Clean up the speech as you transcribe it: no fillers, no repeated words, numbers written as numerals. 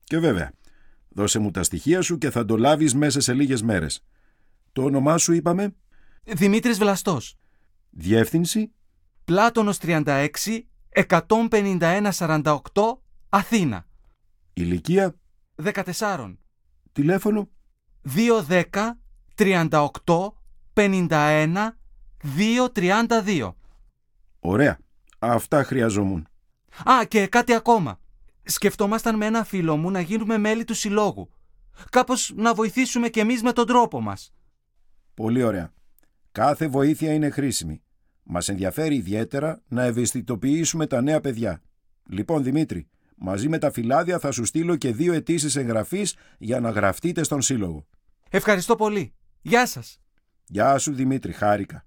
Και βέβαια, δώσε μου τα στοιχεία σου και θα το λάβεις μέσα σε λίγες μέρες. Το όνομά σου είπαμε? Δημήτρης Βλαστός. Διεύθυνση? Πλάτωνος 36, 151-48, Αθήνα. Ηλικία? 14. Τηλέφωνο? 210-38-51-232. Ωραία. Αυτά χρειαζόμουν. Α, και κάτι ακόμα. Σκεφτόμασταν με ένα φίλο μου να γίνουμε μέλη του συλλόγου. Κάπως να βοηθήσουμε κι εμείς με τον τρόπο μας. Πολύ ωραία. Κάθε βοήθεια είναι χρήσιμη. Μας ενδιαφέρει ιδιαίτερα να ευαισθητοποιήσουμε τα νέα παιδιά. Λοιπόν, Δημήτρη, μαζί με τα φυλάδια θα σου στείλω και 2 αιτήσεις εγγραφής για να γραφτείτε στον σύλλογο. Ευχαριστώ πολύ. Γεια σας. Γεια σου, Δημήτρη, χάρηκα.